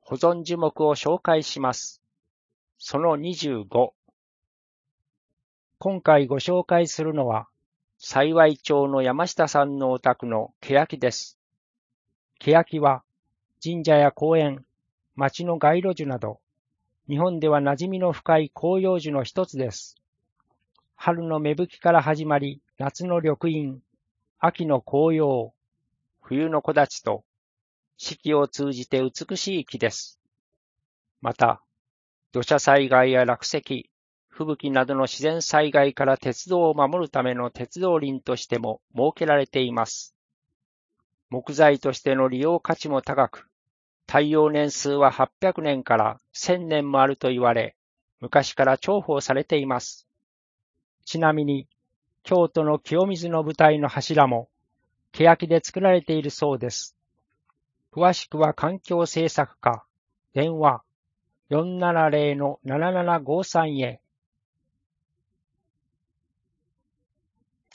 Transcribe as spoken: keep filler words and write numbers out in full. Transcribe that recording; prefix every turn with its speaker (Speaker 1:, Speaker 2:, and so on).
Speaker 1: 保存樹木を紹介します。そのにじゅうご。今回ご紹介するのは、幸町の山下さんのお宅の欅です。欅は神社や公園、町の街路樹など、日本では馴染みの深い広葉樹の一つです。春の芽吹きから始まり、夏の緑蔭、秋の紅葉、冬の木立と、四季を通じて美しい木です。また、土砂災害や落石、吹雪などの自然災害から鉄道を守るための鉄道林としても設けられています。木材としての利用価値も高く、耐用年数ははっぴゃくねんからせんねんもあると言われ、昔から重宝されています。ちなみに、京都の清水の舞台の柱も、欅で作られているそうです。詳しくは環境政策課、電話よんななぜろのななななごさんへ。